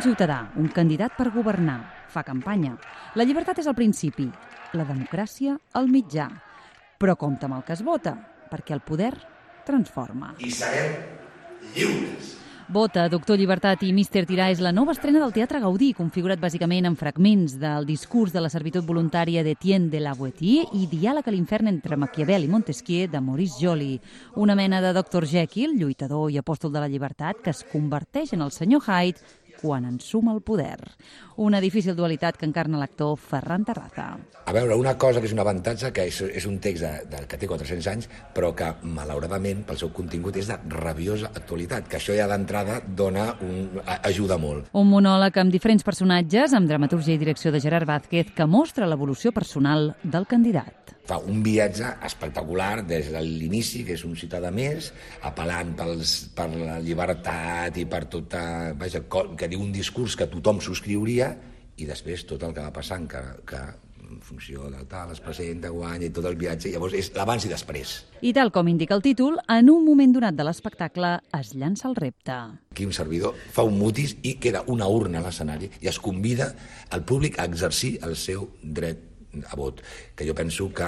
ciutadà, un candidat per governar, fa campanya. La llibertat és el principi, la democràcia el mitjà. Però compta amb el que es vota, perquè el poder transforma. I serem lliures. Vota, Doctor Llibertat i Míster Tirà és la nova estrena del Teatre Gaudí, configurat bàsicament en fragments del discurs de la servitud voluntària d'Etienne de la Boétie i diàleg a l'infern entre Maquiavel i Montesquieu de Maurice Joly, una mena de Dr. Jekyll, lluitador i apòstol de la llibertat, que es converteix en el senyor Hyde quan ensuma el poder. Una difícil dualitat que encarna l'actor Ferran Terraza. A veure, una cosa que és un avantatge, que és un text que té 400 anys, però que, malauradament, pel seu contingut, és de rabiosa actualitat, que això ja d'entrada ajuda molt. Un monòleg amb diferents personatges, amb dramaturgia i direcció de Gerard Vázquez, que mostra l'evolució personal del candidat. Fa un viatge espectacular des de l'inici, que és un ciutadà més, apel·lant per la llibertat i per tot, que diu un discurs que tothom subscriuria, i després tot el que va passant, que en funció de tal es presenta, guanya i tot el viatge, llavors és l'abans i després. I tal com indica el títol, en un moment donat de l'espectacle es llança el repte. Aquí un servidor fa un mutis i queda una urna a l'escenari i es convida al públic a exercir el seu dret a vot, que jo penso que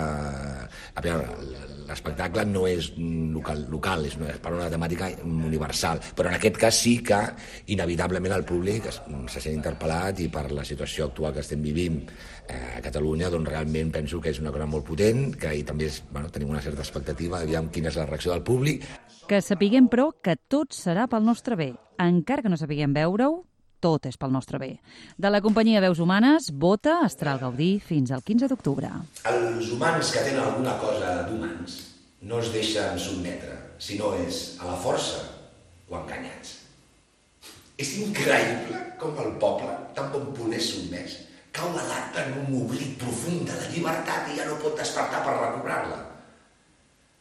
l'espectacle no és local, és per una temàtica universal, però en aquest cas sí que inevitablement el públic se sent interpel·lat i per la situació actual que estem vivint a Catalunya, doncs realment penso que és una cosa molt potent, que i també tenim una certa expectativa, aviam quina és la reacció del públic. Que sapiguem, però, que tot serà pel nostre bé, encara que no sapiguem veure-ho, tot és pel nostre bé. De la companyia Veus Humanes, Vota, estarà al Gaudí fins al 15 d'octubre. Els humans que tenen alguna cosa d'humans no es deixen sotmetre, sinó és a la força o enganyats. És increïble com el poble, tan bon punt és sotmès, cau l'alat en un oblit profund de la llibertat i ja no pot despertar per recobrar-la.